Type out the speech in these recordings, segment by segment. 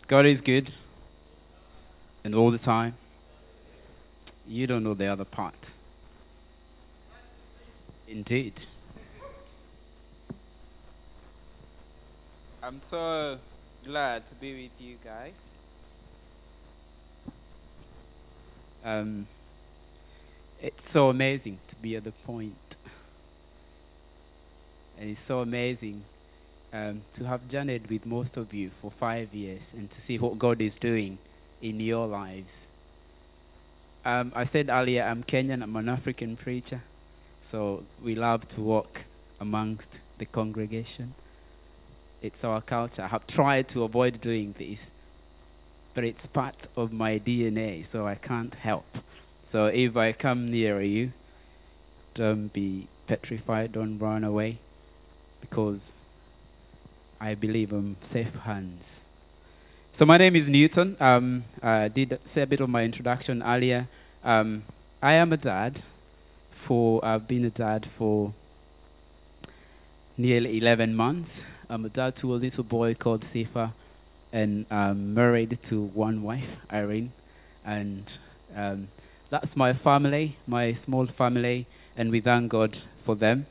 God is good and all the time. You don't know the other part. Indeed. I'm so glad to be with you guys. Um, it's so amazing to be at the point, and it's so amazing to have journeyed with most of you for 5 years and to see what God is doing in your lives. I said earlier, I'm Kenyan. I'm an African preacher, so we love to walk amongst the congregation. It's our culture. I have tried to avoid doing this, but it's part of my DNA, so I can't help. So if I come near you, don't be petrified, don't run away, because I believe I'm safe hands. So my name is Newton. I did say a bit of my introduction earlier. I am a dad. I've been a dad for nearly 11 months. I'm a dad to a little boy called Sifa, and I'm married to one wife, Irene, and that's my family, my small family, and we thank God for them.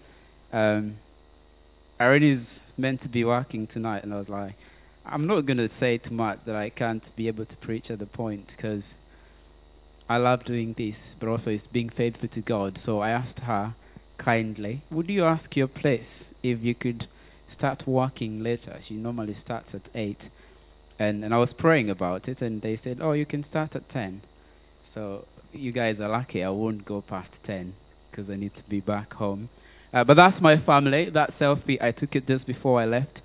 Irene is meant to be working tonight, and I was like, I'm not going to say too much that I can't be able to preach at the point, because I love doing this, but also it's being faithful to God. So I asked her kindly, would you ask your place if you could start working later? She normally starts at 8. And I was praying about it, and they said, oh, you can start at 10. So you guys are lucky I won't go past 10, because I need to be back home. But that's my family. That selfie, I took it just before I left,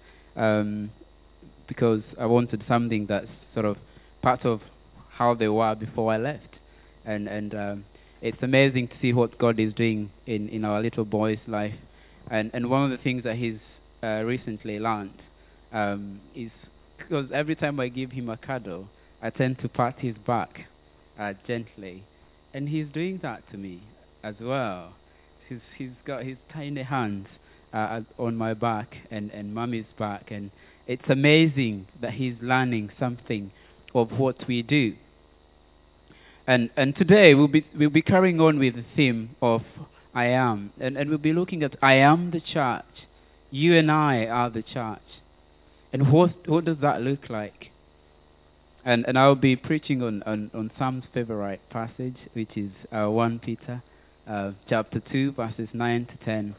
because I wanted something that's sort of part of how they were before I left. And it's amazing to see what God is doing in our little boy's life. And one of the things that he's recently learned is, because every time I give him a cuddle, I tend to pat his back gently. And he's doing that to me as well. He's got his tiny hands on my back and Mummy's back. And it's amazing that he's learning something of what we do. And today we'll be carrying on with the theme of I am. And we'll be looking at I am the church. You and I are the church. And what does that look like? And I'll be preaching on Sam's favorite passage, which is 1 Peter chapter 2, verses 9 to 10.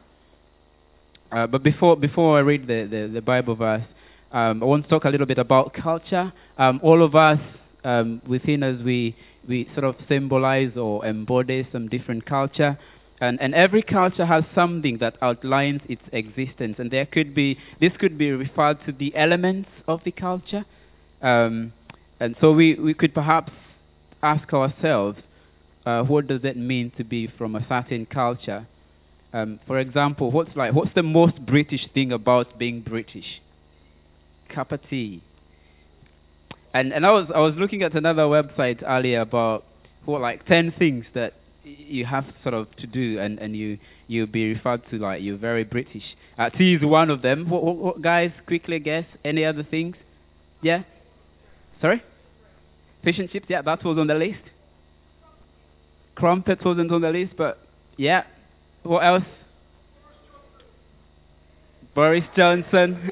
But before I read the Bible verse, I want to talk a little bit about culture. All of us, within us, we sort of symbolize or embody some different culture. And every culture has something that outlines its existence. And this could be referred to the elements of the culture. And so we could perhaps ask ourselves, what does it mean to be from a certain culture? For example, what's the most British thing about being British? Cup of tea. And I was looking at another website earlier about 10 things that you have sort of to do, and you'll be referred to like you're very British. Tea is one of them. What guys, quickly guess? Any other things? Yeah? Sorry? Fish and chips, yeah, that was on the list. Crumpets wasn't on the list, but yeah. What else? Boris Johnson.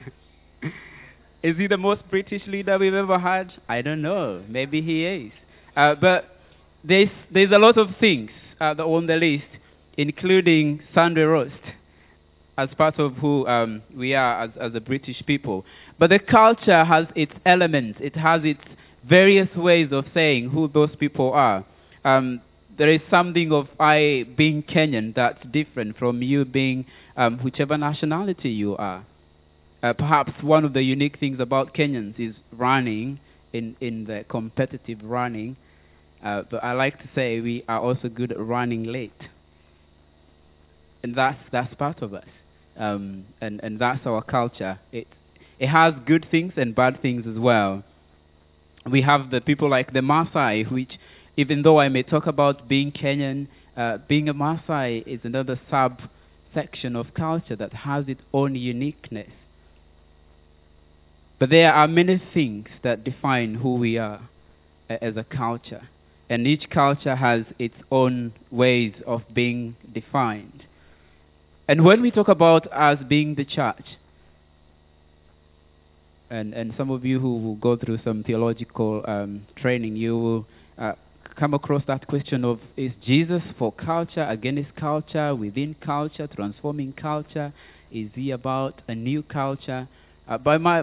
Is he the most British leader we've ever had? I don't know. Maybe he is. But there's a lot of things that are on the list, including Sunday roast, as part of who we are as a British people. But the culture has its elements. It has its various ways of saying who those people are. There is something of I being Kenyan that's different from you being whichever nationality you are. Perhaps one of the unique things about Kenyans is running, in the competitive running. But I like to say we are also good at running late. And that's part of us. And that's our culture. It has good things and bad things as well. We have the people like the Maasai, which, even though I may talk about being Kenyan, being a Maasai is another subsection of culture that has its own uniqueness. But there are many things that define who we are as a culture. And each culture has its own ways of being defined. And when we talk about us being the church, and some of you who will go through some theological training, you will come across that question of, is Jesus for culture, against culture, within culture, transforming culture? Is he about a new culture? By my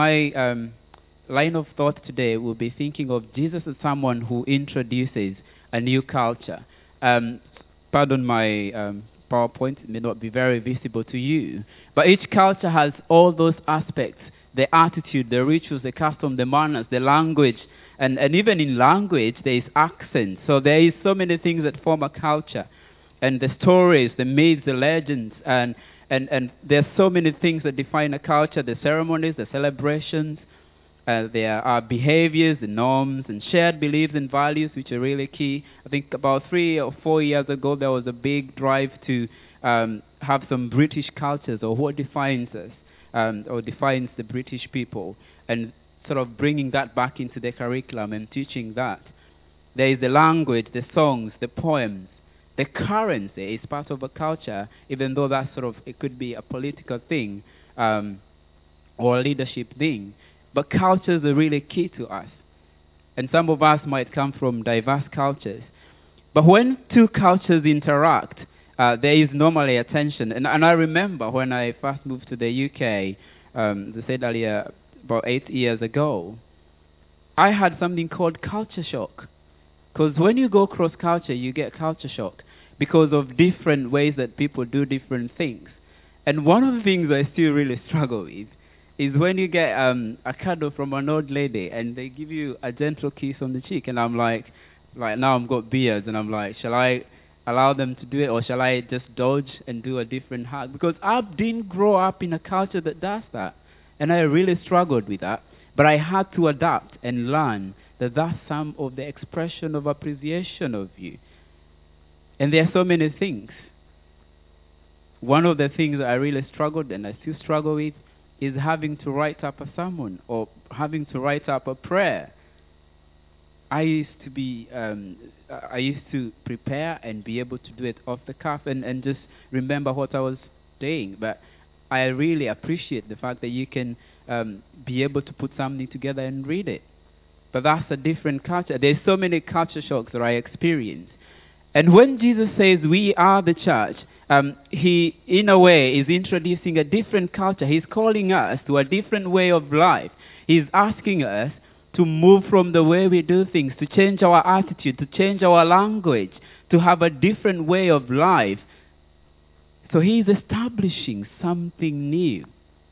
line of thought today will be thinking of Jesus as someone who introduces a new culture. Pardon my PowerPoint, it may not be very visible to you, but each culture has all those aspects: the attitude, the rituals, the custom, the manners, the language, and even in language there is accent. So there is so many things that form a culture, and the stories, the myths, the legends, and there's so many things that define a culture: the ceremonies, the celebrations, there are behaviors, the norms, and shared beliefs and values, which are really key. I think about 3 or 4 years ago, there was a big drive to have some British cultures, or what defines us, or defines the British people, and sort of bringing that back into the curriculum and teaching that. There is the language, the songs, the poems. The currency is part of a culture, even though that sort of, it could be a political thing or a leadership thing. But cultures are really key to us. And some of us might come from diverse cultures. But when two cultures interact, there is normally a tension. And I remember when I first moved to the UK, as I said earlier, about 8 years ago, I had something called culture shock. Because when you go cross culture, you get culture shock because of different ways that people do different things. And one of the things I still really struggle with is when you get a cuddle from an old lady and they give you a gentle kiss on the cheek, and I'm like now I've got beards, and I'm like, shall I allow them to do it, or shall I just dodge and do a different hug? Because I didn't grow up in a culture that does that, and I really struggled with that. But I had to adapt and learn that that's some of the expression of appreciation of you. And there are so many things. One of the things that I really struggled, and I still struggle with, is having to write up a sermon or having to write up a prayer. I used to prepare and be able to do it off the cuff and just remember what I was saying. But I really appreciate the fact that you can be able to put something together and read it. But that's a different culture. There's so many culture shocks that I experience. And when Jesus says we are the church, he, in a way, is introducing a different culture. He's calling us to a different way of life. He's asking us to move from the way we do things, to change our attitude, to change our language, to have a different way of life. So he's establishing something new.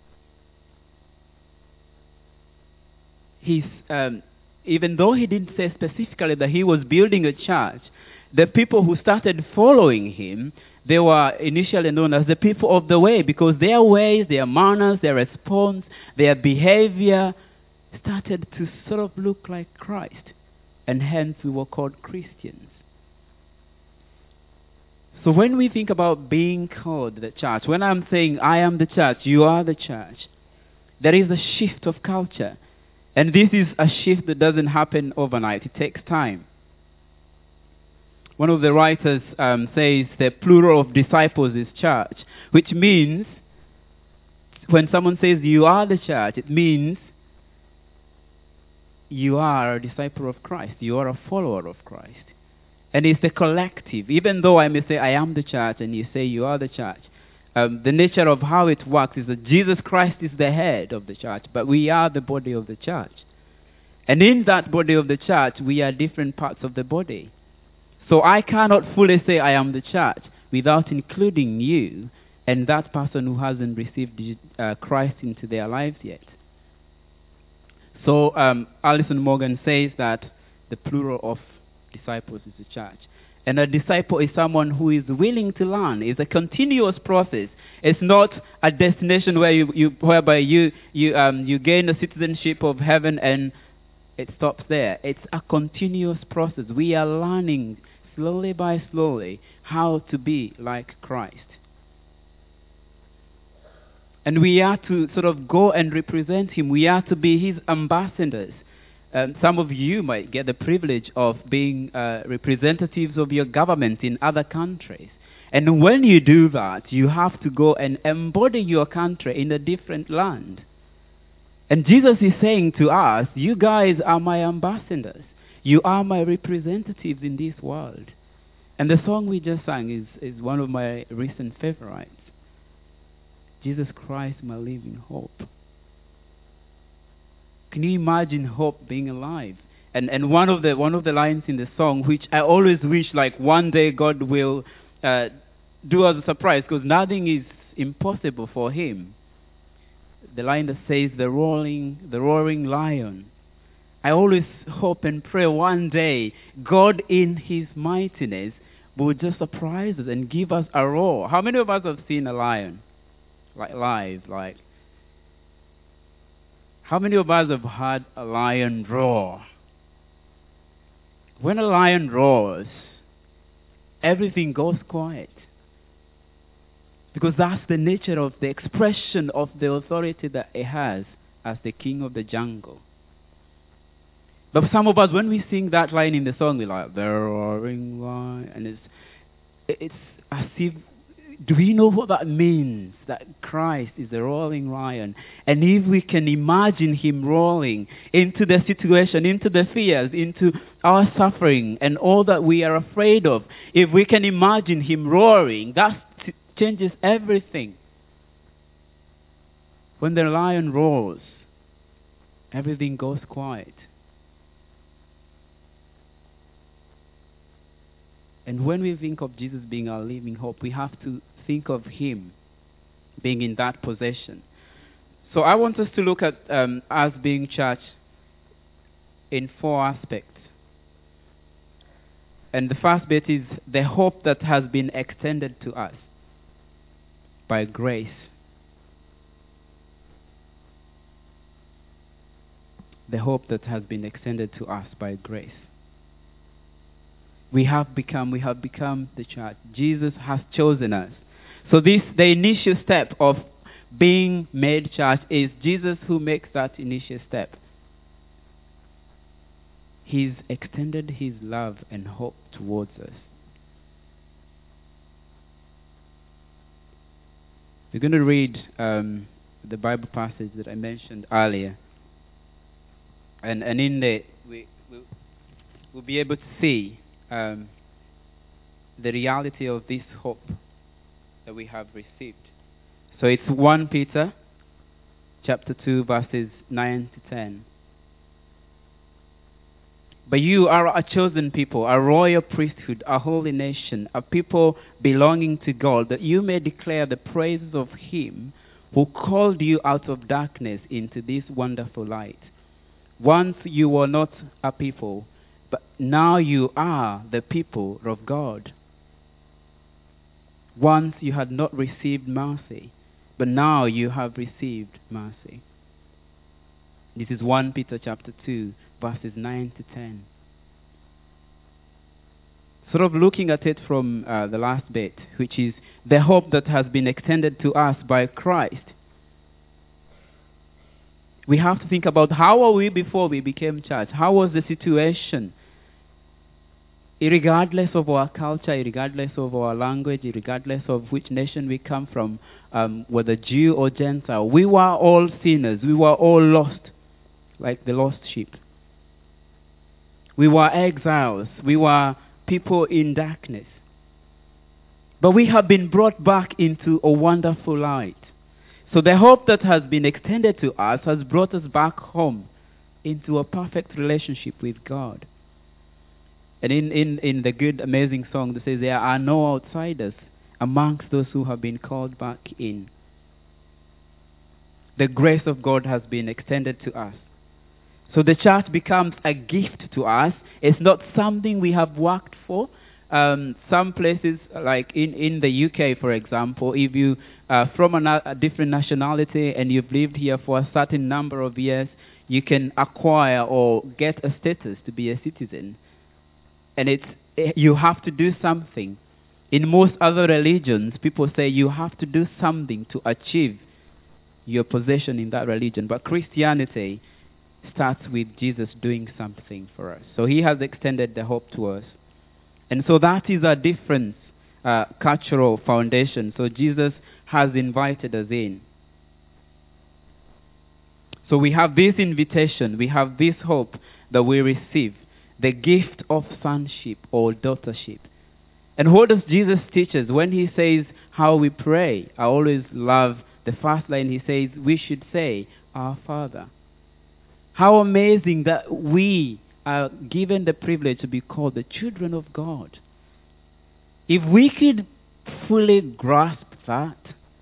He's, even though he didn't say specifically that he was building a church, the people who started following him, they were initially known as the people of the way, because their ways, their manners, their response, their behavior started to sort of look like Christ. And hence we were called Christians. So when we think about being called the church, when I'm saying I am the church, you are the church, there is a shift of culture. And this is a shift that doesn't happen overnight. It takes time. One of the writers says the plural of disciples is church, which means when someone says you are the church, it means you are a disciple of Christ. You are a follower of Christ. And it's the collective. Even though I may say I am the church and you say you are the church, the nature of how it works is that Jesus Christ is the head of the church, but we are the body of the church. And in that body of the church, we are different parts of the body. So I cannot fully say I am the church without including you and that person who hasn't received Christ into their lives yet. So Alison Morgan says that the plural of disciples is the church. And a disciple is someone who is willing to learn. It's a continuous process. It's not a destination where whereby you gain the citizenship of heaven and it stops there. It's a continuous process. We are learning slowly by slowly how to be like Christ. And we are to sort of go and represent him. We are to be his ambassadors. Some of you might get the privilege of being representatives of your government in other countries. And when you do that, you have to go and embody your country in a different land. And Jesus is saying to us, you guys are my ambassadors. You are my representatives in this world. And the song we just sang is one of my recent favorites. Jesus Christ, my living hope. Can you imagine hope being alive? And one of the lines in the song, which I always wish like one day God will do as a surprise, because nothing is impossible for him. The line that says, the roaring lion. I always hope and pray one day God in his mightiness will just surprise us and give us a roar. How many of us have seen a lion? Like live, like. How many of us have heard a lion roar? When a lion roars, everything goes quiet. Because that's the nature of the expression of the authority that he has as the king of the jungle. But some of us, when we sing that line in the song, we're like, the roaring lion. And it's as if, do we know what that means? That Christ is the roaring lion. And if we can imagine him roaring into the situation, into the fears, into our suffering and all that we are afraid of, if we can imagine him roaring, that changes everything. When the lion roars, everything goes quiet. And when we think of Jesus being our living hope, we have to think of him being in that possession. So I want us to look at us being church in 4 aspects. And the first bit is the hope that has been extended to us by grace. The hope that has been extended to us by grace. We have become the church. Jesus has chosen us. So the initial step of being made church is Jesus who makes that initial step. He's extended his love and hope towards us. We're going to read the Bible passage that I mentioned earlier. And in it, we'll be able to see the reality of this hope that we have received. So it's 1 Peter chapter 2 verses 9 to 10. But you are a chosen people, a royal priesthood, a holy nation, a people belonging to God, that you may declare the praises of him who called you out of darkness into this wonderful light. Once you were not a people, but now you are the people of God. Once you had not received mercy, but now you have received mercy. This is 1 Peter chapter 2, verses 9 to 10. Sort of looking at it from the last bit, which is the hope that has been extended to us by Christ. We have to think about how were we before we became church? How was the situation? Irregardless of our culture, irregardless of our language, irregardless of which nation we come from, whether Jew or Gentile, we were all sinners. We were all lost, like the lost sheep. We were exiles. We were people in darkness. But we have been brought back into a wonderful light. So the hope that has been extended to us has brought us back home into a perfect relationship with God. And in the good, amazing song that says, there are no outsiders amongst those who have been called back in. The grace of God has been extended to us. So the church becomes a gift to us. It's not something we have worked for. Some places, like in the UK, for example, if you are from a different nationality and you've lived here for a certain number of years, you can acquire or get a status to be a citizen. And you have to do something. In most other religions, people say you have to do something to achieve your position in that religion. But Christianity starts with Jesus doing something for us. So he has extended the hope to us. And so that is a different cultural foundation. So Jesus has invited us in. So we have this invitation, we have this hope that we receive, the gift of sonship or daughtership. And what does Jesus teach us when he says how we pray? I always love the first line. He says we should say, Our Father. How amazing that we are given the privilege to be called the children of God. If we could fully grasp that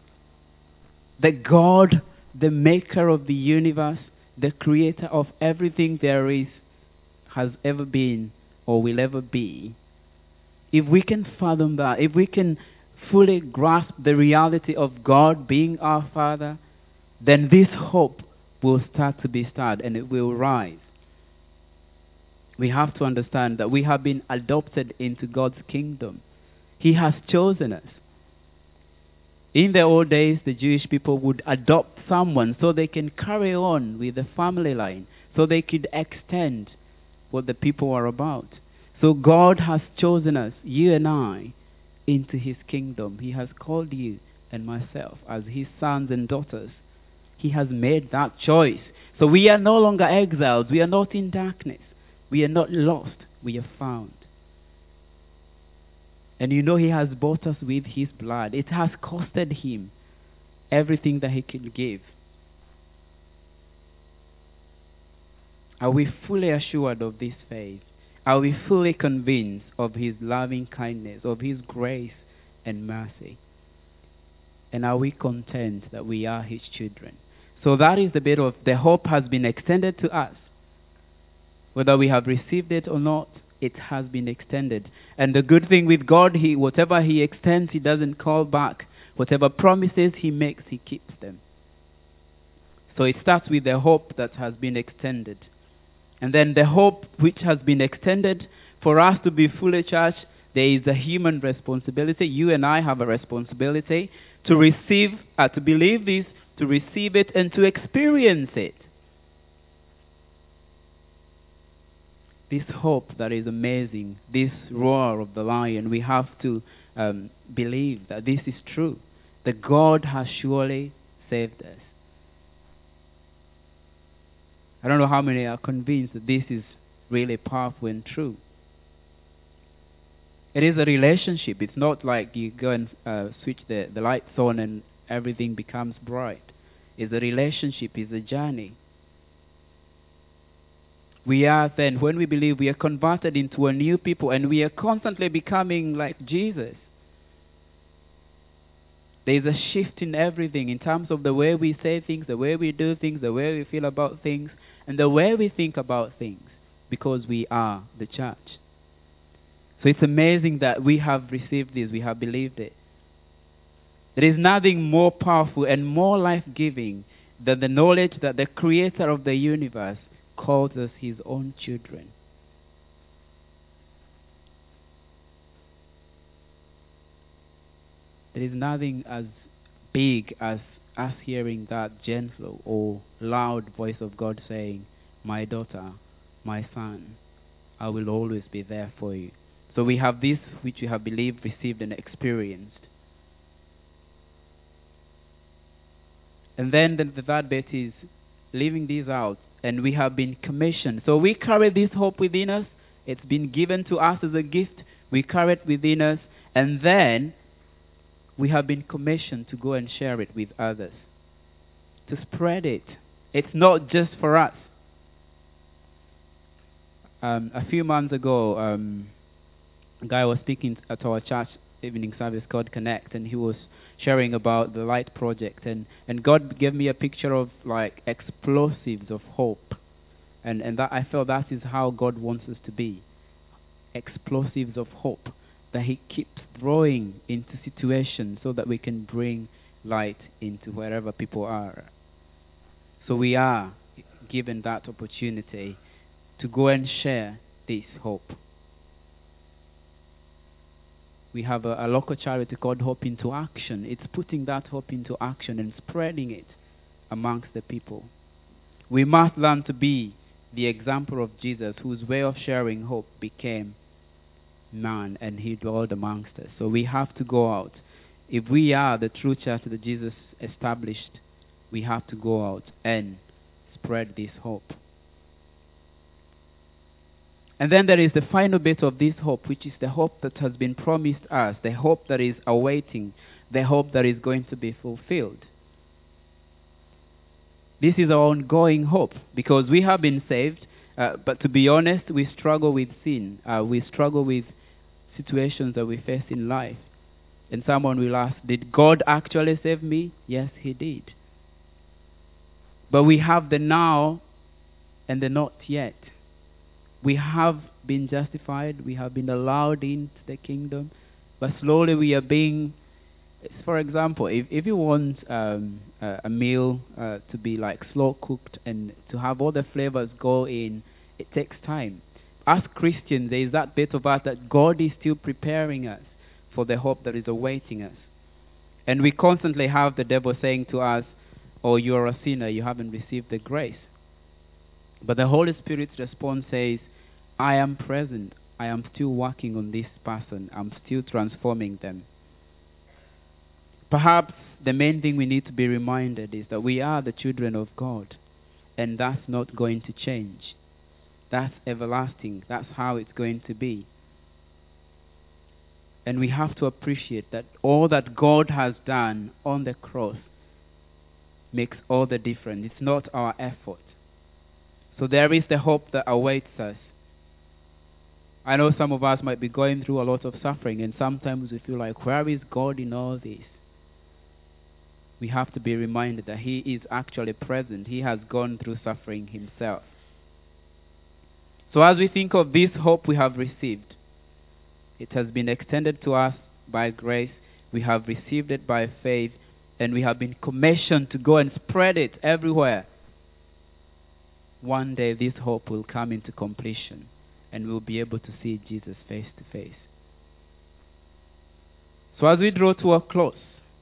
God, the maker of the universe, the creator of everything there is, has ever been or will ever be, if we can fathom that, if we can fully grasp the reality of God being our Father, then this hope will start to be stirred and it will rise. We have to understand that we have been adopted into God's kingdom. He has chosen us. In the old days, the Jewish people would adopt someone so they can carry on with the family line, so they could extend what the people are about. So God has chosen us, you and I, into his kingdom. He has called you and myself as his sons and daughters. He has made that choice. So we are no longer exiles. We are not in darkness. We are not lost. We are found. And you know he has bought us with his blood. It has costed him everything that he could give. Are we fully assured of this faith? Are we fully convinced of his loving kindness, of his grace and mercy? And are we content that we are his children? So that is the bit of the hope has been extended to us. Whether we have received it or not, it has been extended. And the good thing with God, whatever he extends, he doesn't call back. Whatever promises he makes, he keeps them. So it starts with the hope that has been extended. And then the hope which has been extended, for us to be fully church, there is a human responsibility. You and I have a responsibility to receive, to believe this, to receive it, and to experience it. This hope that is amazing, this roar of the lion, we have to believe that this is true, that God has surely saved us. I don't know how many are convinced that this is really powerful and true. It is a relationship. It's not like you go and switch the lights on and everything becomes bright. It's a relationship. It's a journey. We are then, when we believe, we are converted into a new people and we are constantly becoming like Jesus. There is a shift in everything in terms of the way we say things, the way we do things, the way we feel about things, and the way we think about things, because we are the church. So it's amazing that we have received this, we have believed it. There is nothing more powerful and more life-giving than the knowledge that the creator of the universe calls us his own children. There is nothing as big as us hearing that gentle or loud voice of God saying, "My daughter, my son, I will always be there for you." So we have this which we have believed, received, and experienced. And then the third bit is living these out. And we have been commissioned. So we carry this hope within us. It's been given to us as a gift. We carry it within us. And then we have been commissioned to go and share it with others, to spread it. It's not just for us. A few months ago, a guy was speaking at our church evening service called Connect, and he was sharing about the Light Project, and God gave me a picture of like explosives of hope, and that I felt that is how God wants us to be, explosives of hope that he keeps throwing into situations so that we can bring light into wherever people are. So we are given that opportunity to go and share this hope. We have a local charity called Hope into Action. It's putting that hope into action and spreading it amongst the people. We must learn to be the example of Jesus, whose way of sharing hope became man and he dwelled amongst us. So we have to go out. If we are the true church that Jesus established, we have to go out and spread this hope. And then there is the final bit of this hope, which is the hope that has been promised us, the hope that is awaiting, the hope that is going to be fulfilled. This is our ongoing hope, because we have been saved, but to be honest, we struggle with sin. We struggle with situations that we face in life. And someone will ask, did God actually save me? Yes, he did. But we have the now and the not yet. We have been justified. We have been allowed into the kingdom. But slowly we are being, for example, if you want a meal to be like slow cooked and to have all the flavors go in, it takes time. As Christians, there is that bit of us that God is still preparing us for the hope that is awaiting us. And we constantly have the devil saying to us, oh, you're a sinner, you haven't received the grace. But the Holy Spirit's response says, I am present. I am still working on this person. I'm still transforming them. Perhaps the main thing we need to be reminded is that we are the children of God. And that's not going to change. That's everlasting. That's how it's going to be. And we have to appreciate that all that God has done on the cross makes all the difference. It's not our effort. So there is the hope that awaits us. I know some of us might be going through a lot of suffering, and sometimes we feel like, where is God in all this? We have to be reminded that he is actually present. He has gone through suffering himself. So as we think of this hope we have received, it has been extended to us by grace. We have received it by faith, and we have been commissioned to go and spread it everywhere. One day this hope will come into completion, and we'll be able to see Jesus face to face. So as we draw to a close,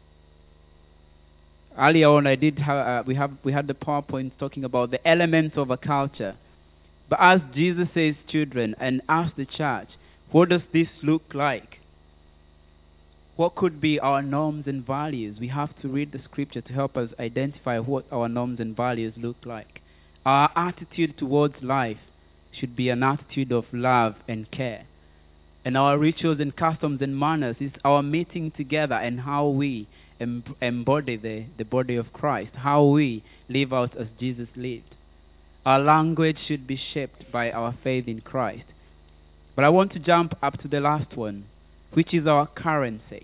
earlier on we had the PowerPoint talking about the elements of a culture. But as Jesus' children and as the church, what does this look like? What could be our norms and values? We have to read the scripture to help us identify what our norms and values look like. Our attitude towards life should be an attitude of love and care. And our rituals and customs and manners is our meeting together and how we embody the body of Christ, how we live out as Jesus lived. Our language should be shaped by our faith in Christ. But I want to jump up to the last one, which is our currency.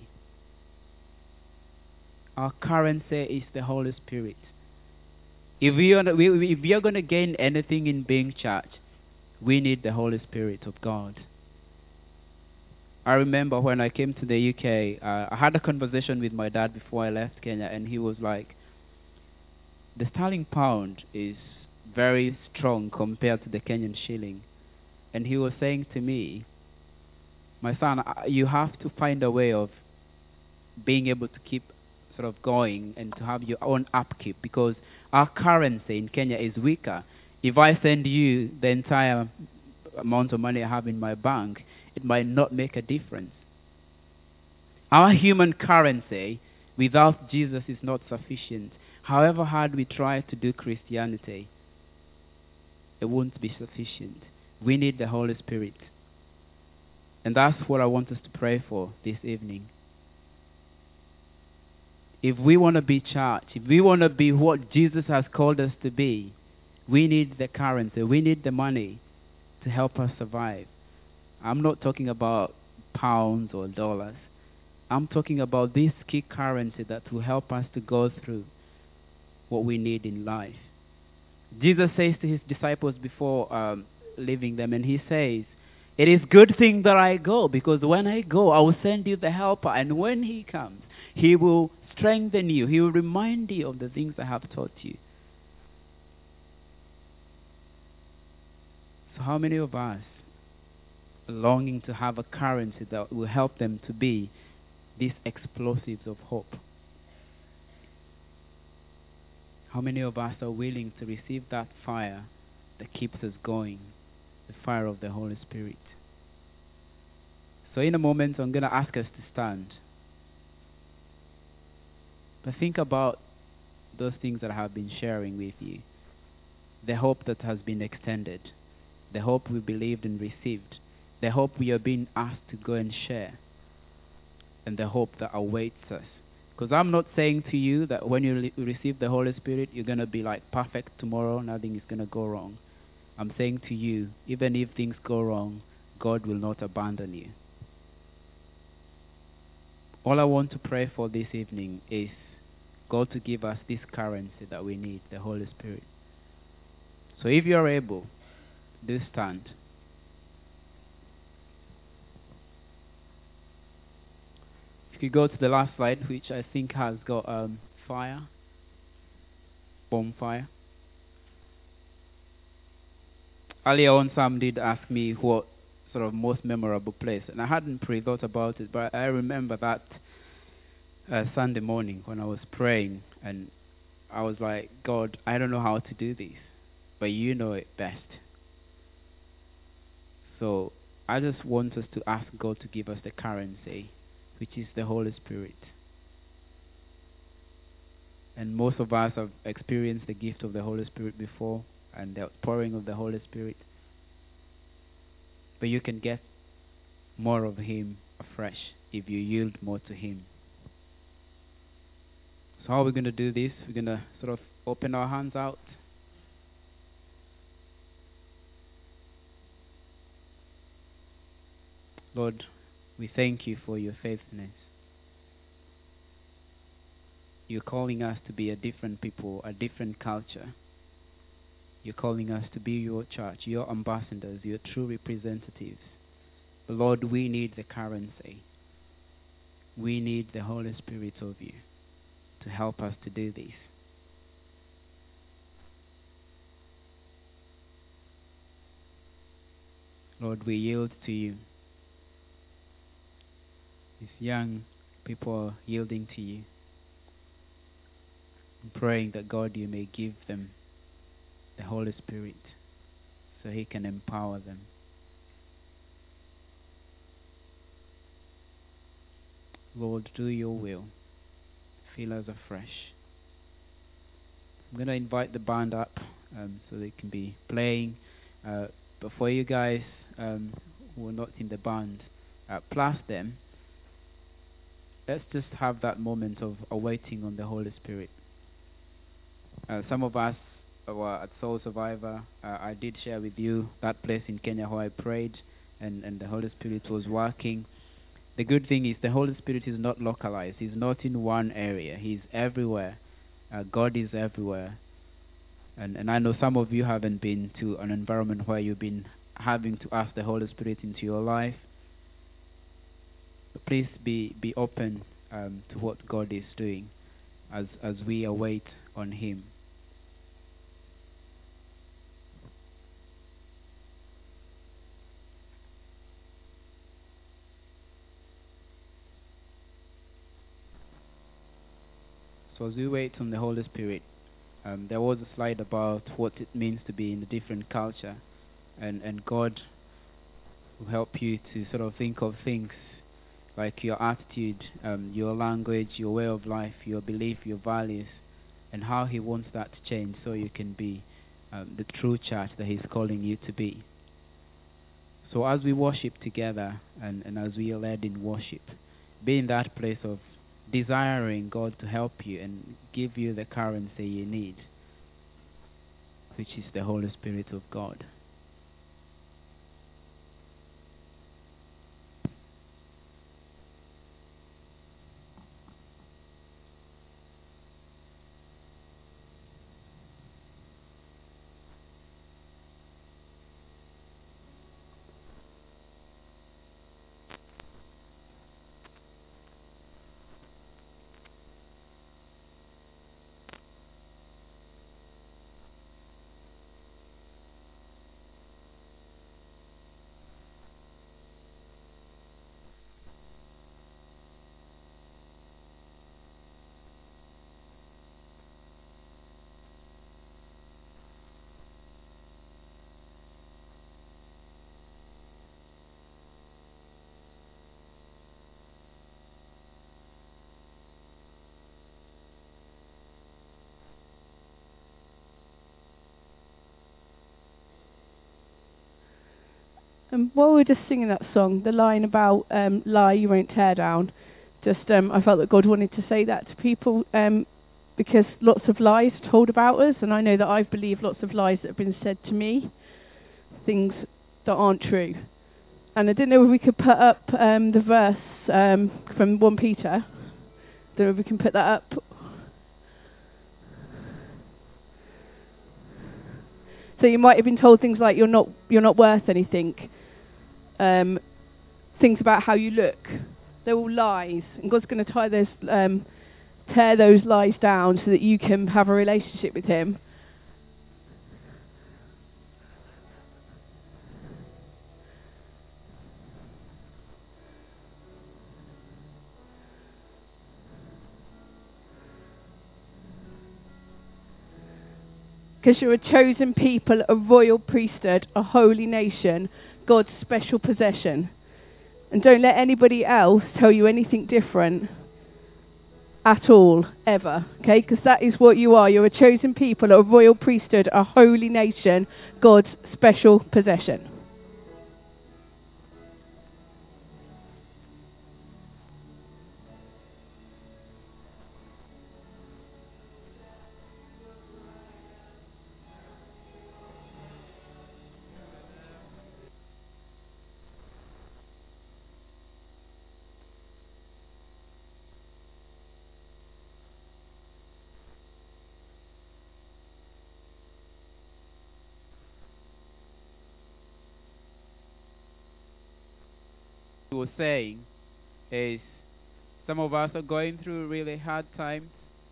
Our currency is the Holy Spirit. If we are going to gain anything in being church, we need the Holy Spirit of God. I remember when I came to the UK, I had a conversation with my dad before I left Kenya, and he was like, the sterling pound is very strong compared to the Kenyan shilling. And he was saying to me, my son, you have to find a way of being able to keep sort of going and to have your own upkeep, because our currency in Kenya is weaker. If I send you the entire amount of money I have in my bank, it might not make a difference. Our human currency without Jesus is not sufficient. However hard we try to do Christianity, it won't be sufficient. We need the Holy Spirit. And that's what I want us to pray for this evening. If we want to be church, if we want to be what Jesus has called us to be, we need the currency, we need the money to help us survive. I'm not talking about pounds or dollars. I'm talking about this key currency that will help us to go through what we need in life. Jesus says to his disciples before leaving them, and he says, it is good thing that I go, because when I go, I will send you the helper, and when he comes, he will strengthen you. He will remind you of the things I have taught you. So how many of us are longing to have a currency that will help them to be these explosives of hope? How many of us are willing to receive that fire that keeps us going, the fire of the Holy Spirit? So in a moment, I'm going to ask us to stand. But think about those things that I have been sharing with you. The hope that has been extended, the hope we believed and received, the hope we are being asked to go and share, and the hope that awaits us. Because I'm not saying to you that when you receive the Holy Spirit, you're going to be like perfect tomorrow, nothing is going to go wrong. I'm saying to you, even if things go wrong, God will not abandon you. All I want to pray for this evening is God to give us this currency that we need, the Holy Spirit. So if you're able, do stand. If you go to the last slide, which I think has got fire, bonfire. Earlier on, Sam did ask me what sort of most memorable place, and I hadn't pre-thought about it, but I remember that Sunday morning when I was praying, and I was like, God, I don't know how to do this, but you know it best. So I just want us to ask God to give us the currency, which is the Holy Spirit. And most of us have experienced the gift of the Holy Spirit before, and the outpouring of the Holy Spirit. But you can get more of Him afresh if you yield more to Him. So how are we going to do this? We're going to sort of open our hands out. Lord, we thank you for your faithfulness. You're calling us to be a different people, a different culture. You're calling us to be your church, your ambassadors, your true representatives. But Lord, we need the currency. We need the Holy Spirit of you to help us to do this. Lord, we yield to you. These young people are yielding to you. I'm praying that God, you may give them the Holy Spirit so He can empower them. Lord, do your will. Fill us afresh. I'm going to invite the band up so they can be playing. But for you guys who are not in the band, plus them, let's just have that moment of awaiting on the Holy Spirit. Some of us were at Soul Survivor. I did share with you that place in Kenya where I prayed and the Holy Spirit was working. The good thing is the Holy Spirit is not localized. He's not in one area. He's everywhere. God is everywhere. And I know some of you haven't been to an environment where you've been having to ask the Holy Spirit into your life. But please be open to what God is doing as we await on Him. So as we wait on the Holy Spirit, there was a slide about what it means to be in a different culture, and God will help you to sort of think of things like your attitude, your language, your way of life, your belief, your values, and how He wants that to change so you can be the true church that He's calling you to be. So as we worship together and as we are led in worship, be in that place of desiring God to help you and give you the currency you need, which is the Holy Spirit of God. While we were just singing that song, the line about lie you won't tear down, I felt that God wanted to say that to people because lots of lies are told about us, and I know that I've believed lots of lies that have been said to me, things that aren't true. And I didn't know if we could put up the verse from 1 Peter. Don't know if we can put that up. So you might have been told things like you're not worth anything. Things about how you look. They're all lies, and God's going to tear those lies down so that you can have a relationship with Him. Because you're a chosen people, a royal priesthood, a holy nation, God's special possession. And don't let anybody else tell you anything different at all, ever. Okay? Because that is what you are. You're a chosen people, a royal priesthood, a holy nation, God's special possession. He was saying is some of us are going through really hard times,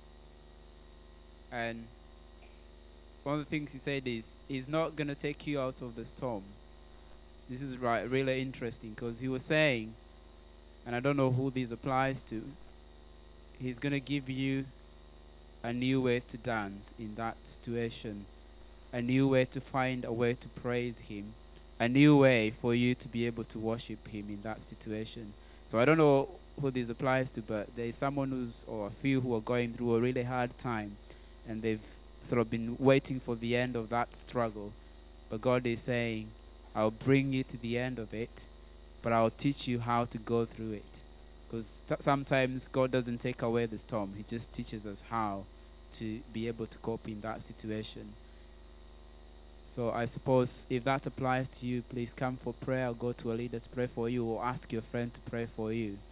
and one of the things he said is he's not going to take you out of the storm. This is really interesting, because he was saying, and I don't know who this applies to, he's going to give you a new way to dance in that situation, a new way to find a way to praise Him, a new way for you to be able to worship Him in that situation. So I don't know who this applies to, but there is someone or a few who are going through a really hard time, and they've sort of been waiting for the end of that struggle. But God is saying, I'll bring you to the end of it, but I'll teach you how to go through it. Because sometimes God doesn't take away the storm, He just teaches us how to be able to cope in that situation. So I suppose if that applies to you, please come for prayer, or go to a leader to pray for you, or ask your friend to pray for you.